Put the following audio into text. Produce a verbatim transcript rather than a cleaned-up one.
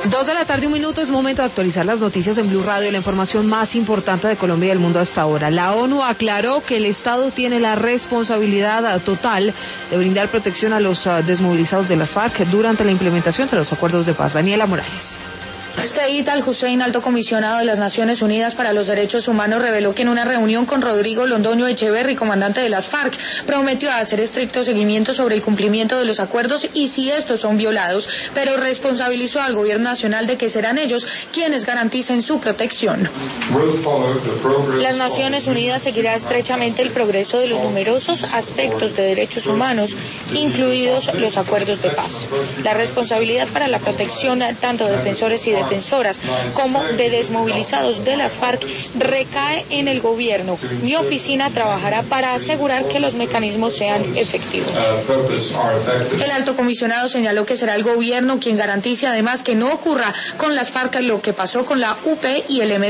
Dos de la tarde, un minuto, es momento de actualizar las noticias en Blue Radio, la información más importante de Colombia y del mundo hasta ahora. La ONU aclaró que el Estado tiene la responsabilidad total de brindar protección a los uh, desmovilizados de las FARC durante la implementación de los acuerdos de paz. Daniela Morales. Said Al-Hussein, alto comisionado de las Naciones Unidas para los Derechos Humanos, reveló que en una reunión con Rodrigo Londoño Echeverri, comandante de las FARC, prometió hacer estricto seguimiento sobre el cumplimiento de los acuerdos y si estos son violados, pero responsabilizó al gobierno nacional de que serán ellos quienes garanticen su protección. Las Naciones Unidas seguirá estrechamente el progreso de los numerosos aspectos de derechos humanos, incluidos los acuerdos de paz. La responsabilidad para la protección tanto de defensores y defensoras como de desmovilizados de las FARC recae en el gobierno. Mi oficina trabajará para asegurar que los mecanismos sean efectivos. El alto comisionado señaló que será el gobierno quien garantice además que no ocurra con las FARC lo que pasó con la U P y el M.